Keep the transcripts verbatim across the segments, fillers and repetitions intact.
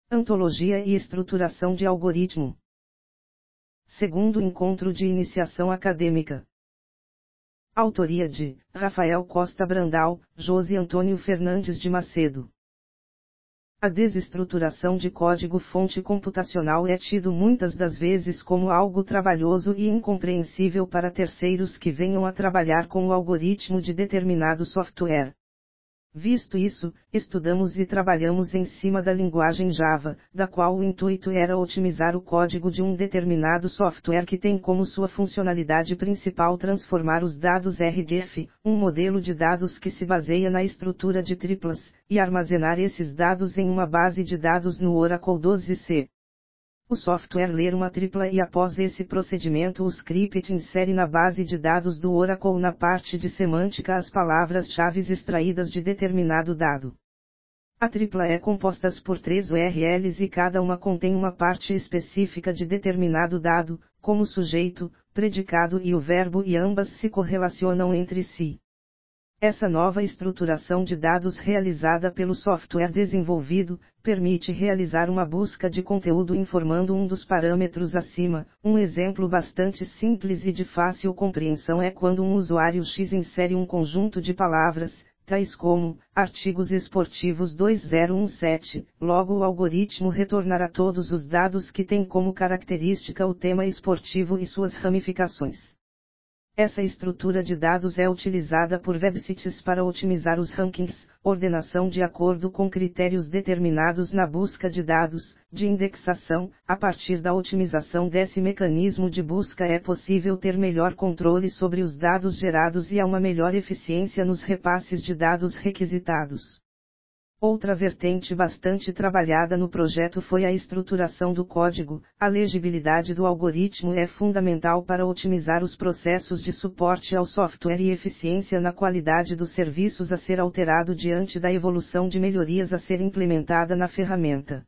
Antologia e estruturação de algoritmo. Segundo encontro de iniciação acadêmica. Autoria de Rafael Costa Brandal, Josi Antônio Fernandes de Macedo. A desestruturação de código-fonte computacional é tido muitas das vezes como algo trabalhoso e incompreensível para terceiros que venham a trabalhar com o algoritmo de determinado software. Visto isso, estudamos e trabalhamos em cima da linguagem Java, da qual o intuito era otimizar o código de um determinado software que tem como sua funcionalidade principal transformar os dados R D F, um modelo de dados que se baseia na estrutura de triplas, e armazenar esses dados em uma base de dados no Oracle doze C. O software lê uma tripla e após esse procedimento o script insere na base de dados do Oracle na parte de semântica as palavras-chave extraídas de determinado dado. A tripla é composta por três U R Ls e cada uma contém uma parte específica de determinado dado, como sujeito, predicado e o verbo e ambas se correlacionam entre si. Essa nova estruturação de dados realizada pelo software desenvolvido, permite realizar uma busca de conteúdo informando um dos parâmetros acima. Um exemplo bastante simples e de fácil compreensão é quando um usuário X insere um conjunto de palavras, tais como, artigos esportivos dois mil dezessete, logo o algoritmo retornará todos os dados que tem como característica o tema esportivo e suas ramificações. Essa estrutura de dados é utilizada por websites para otimizar os rankings, ordenação de acordo com critérios determinados na busca de dados, de indexação. A partir da otimização desse mecanismo de busca é possível ter melhor controle sobre os dados gerados e há uma melhor eficiência nos repasses de dados requisitados. Outra vertente bastante trabalhada no projeto foi a estruturação do código. A legibilidade do algoritmo é fundamental para otimizar os processos de suporte ao software e eficiência na qualidade dos serviços a ser alterado diante da evolução de melhorias a ser implementada na ferramenta.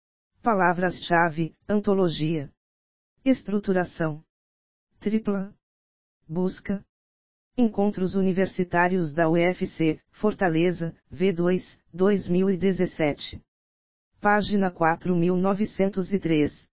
Palavras-chave: antologia, estruturação, tripla, busca. Encontros Universitários da U F C, Fortaleza, V dois, dois mil e dezessete. Página quatro mil novecentos e três.